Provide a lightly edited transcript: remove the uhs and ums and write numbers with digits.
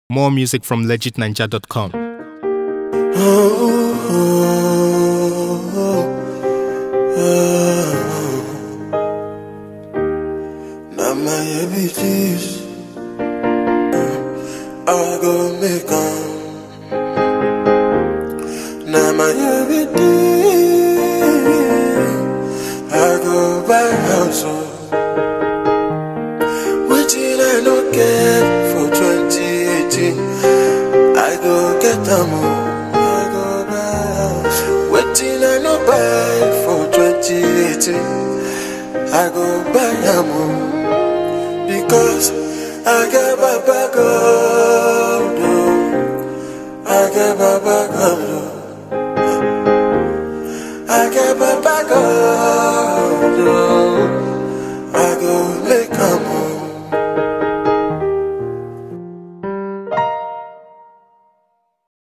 More music from legitninja.com. Now my everything's I go make 'em. Now my everything I go buy house. Waiting I no get for 2018. I go get them all. I go buy house. Waiting I no buy for 2018. I go buy them all. Because I get my back up. I get my back up.